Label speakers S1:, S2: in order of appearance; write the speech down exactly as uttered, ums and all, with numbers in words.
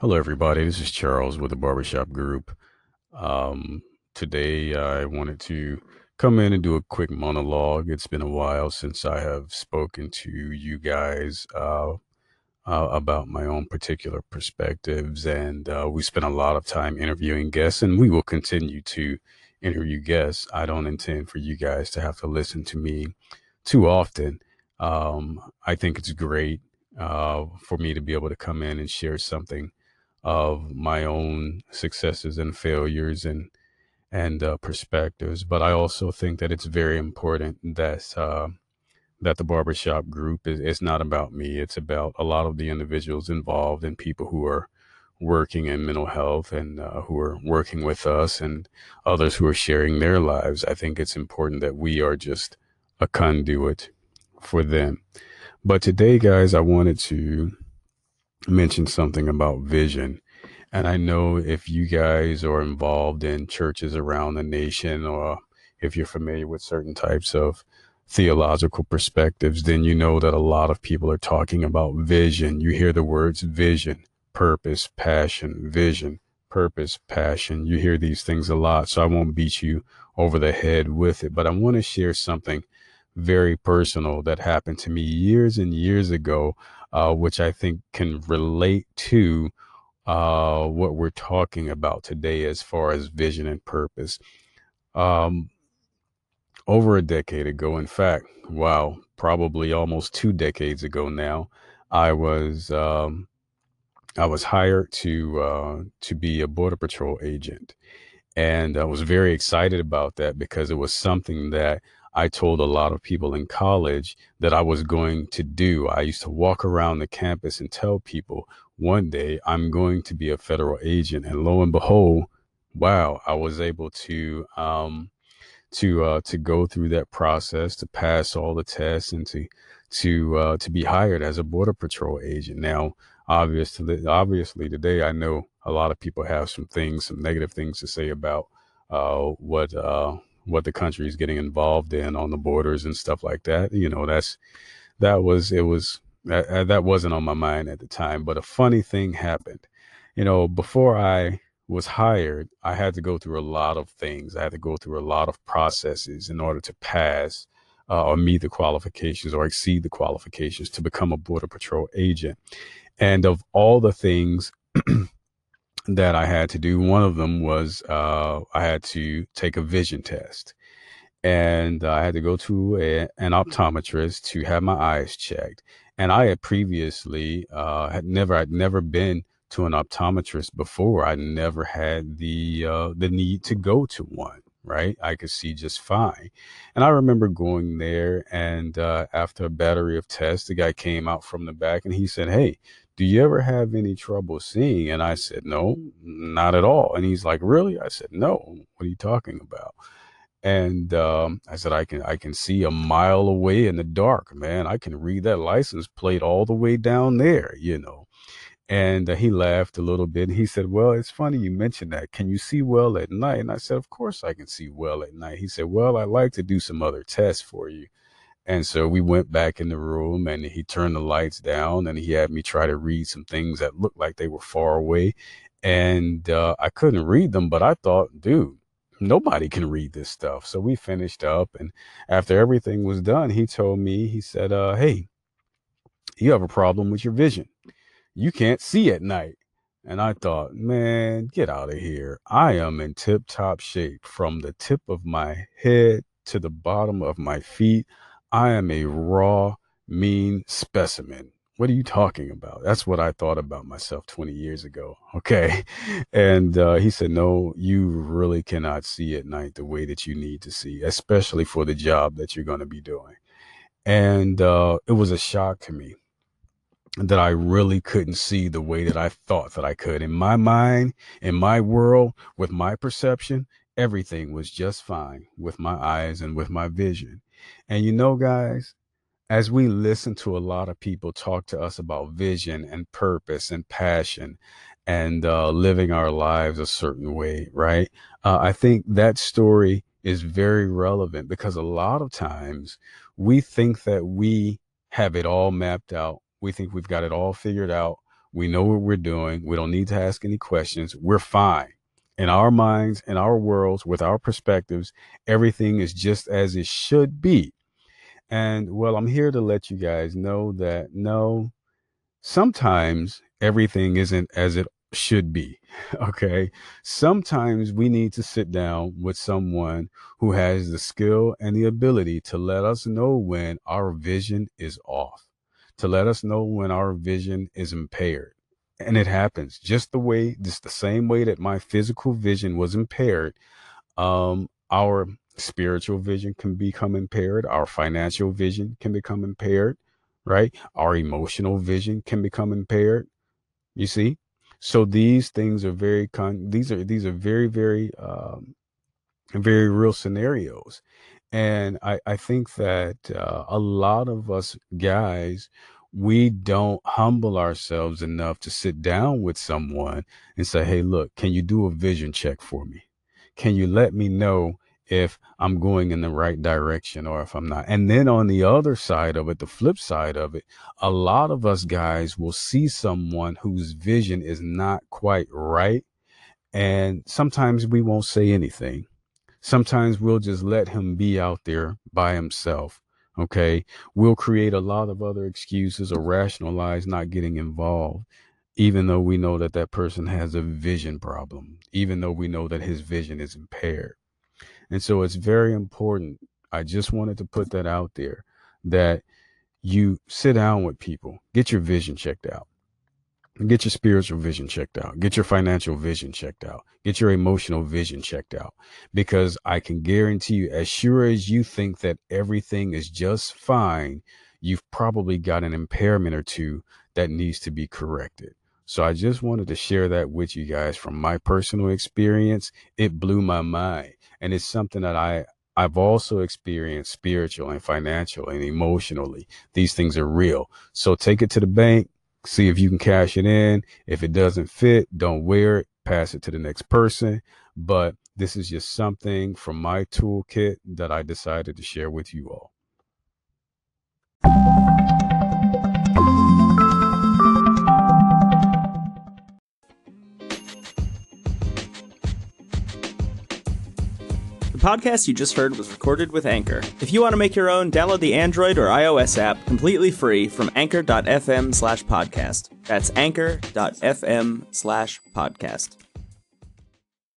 S1: Hello, everybody. This is Charles with the Barbershop Group. Um, Today, I wanted to come in and do a quick monologue. It's been a while since I have spoken to you guys uh, uh, about my own particular perspectives, and uh, we spent a lot of time interviewing guests, and we will continue to interview guests. I don't intend for you guys to have to listen to me too often. Um, I think it's great uh, for me to be able to come in and share something of my own successes and failures and and uh, perspectives. But I also think that it's very important that uh, that the barbershop group is it's not about me. It's about a lot of the individuals involved and people who are working in mental health and uh, who are working with us and others who are sharing their lives. I think it's important that we are just a conduit for them. But today, guys, I wanted to mention something about vision. And I know if you guys are involved in churches around the nation, or if you're familiar with certain types of theological perspectives, then you know that a lot of people are talking about vision. You hear the words vision, purpose, passion, vision, purpose, passion. You hear these things a lot. So I won't beat you over the head with it, but I want to share something very personal that happened to me years and years ago, uh, which I think can relate to uh, what we're talking about today as far as vision and purpose. Um, Over a decade ago, in fact, wow, probably almost two decades ago now, I was um, I was hired to uh, to be a border patrol agent, and I was very excited about that because it was something that I told a lot of people in college that I was going to do. I used to walk around the campus and tell people one day I'm going to be a federal agent. And lo and behold, wow, I was able to um, to uh, to go through that process, to pass all the tests, and to to uh, to be hired as a border patrol agent. Now, obviously, obviously, today I know a lot of people have some things, some negative things to say about uh, what uh, what the country is getting involved in on the borders and stuff like that. You know, that's that was it was that, that wasn't on my mind at the time. But a funny thing happened. You know, before I was hired, I had to go through a lot of things. I had to go through a lot of processes in order to pass uh, or meet the qualifications or exceed the qualifications to become a Border Patrol agent. And of all the things that I had to do, one of them was uh, I had to take a vision test. And uh, I had to go to a, an optometrist to have my eyes checked. And I had previously uh, had never I'd never been to an optometrist before. I never had the uh, the need to go to one. Right, I could see just fine. And I remember going there, and uh, after a battery of tests, the guy came out from the back and he said, "Hey, do you ever have any trouble seeing?" And I said, "No, not at all." And he's like, "Really?" I said, "No. What are you talking about?" And um, I said, I can I can see a mile away in the dark, man. I can read that license plate all the way down there, you know. And uh, he laughed a little bit. And he said, "Well, it's funny you mentioned that. Can you see well at night?" And I said, "Of course I can see well at night." He said, "Well, I'd like to do some other tests for you." And so we went back in the room and he turned the lights down and he had me try to read some things that looked like they were far away. And uh, I couldn't read them, but I thought, dude, nobody can read this stuff. So we finished up. And after everything was done, he told me, he said, uh, "Hey, you have a problem with your vision. You can't see at night." And I thought, man, get out of here. I am in tip top shape from the tip of my head to the bottom of my feet. I am a raw, mean specimen. What are you talking about? That's what I thought about myself twenty years ago. Okay. And uh, he said, "No, you really cannot see at night the way that you need to see, especially for the job that you're going to be doing." And uh, it was a shock to me that I really couldn't see the way that I thought that I could. In my mind, in my world, with my perception, everything was just fine with my eyes and with my vision. And you know, guys, as we listen to a lot of people talk to us about vision and purpose and passion and uh, living our lives a certain way, right? Uh, I think that story is very relevant because a lot of times we think that we have it all mapped out. We think we've got it all figured out. We know what we're doing. We don't need to ask any questions. We're fine. In our minds, in our worlds, with our perspectives, everything is just as it should be. And well, I'm here to let you guys know that no, sometimes everything isn't as it should be. Okay. Sometimes we need to sit down with someone who has the skill and the ability to let us know when our vision is off, to let us know when our vision is impaired. And it happens just the way, just the same way that my physical vision was impaired. Um, our spiritual vision can become impaired. Our financial vision can become impaired, right? Our emotional vision can become impaired. You see? So these things are very con these are these are very, very um very real scenarios. And I, I think that uh, a lot of us guys, we don't humble ourselves enough to sit down with someone and say, hey, look, can you do a vision check for me? Can you let me know if I'm going in the right direction or if I'm not? And then on the other side of it, the flip side of it, a lot of us guys will see someone whose vision is not quite right. And sometimes we won't say anything. Sometimes we'll just let him be out there by himself. Okay. We'll create a lot of other excuses or rationalize not getting involved, even though we know that that person has a vision problem, even though we know that his vision is impaired. And so it's very important. I just wanted to put that out there that you sit down with people, get your vision checked out. Get your spiritual vision checked out. Get your financial vision checked out. Get your emotional vision checked out. Because I can guarantee you, as sure as you think that everything is just fine, you've probably got an impairment or two that needs to be corrected. So I just wanted to share that with you guys from my personal experience. It blew my mind. And it's something that I, I've also experienced spiritual and financial and emotionally. These things are real. So take it to the bank. See if you can cash it in. If it doesn't fit, don't wear it. Pass it to the next person. But this is just something from my toolkit that I decided to share with you all.
S2: The podcast you just heard was recorded with Anchor. If you want to make your own, download the Android or iOS app completely free from anchor.fm slash podcast. That's anchor.fm slash podcast.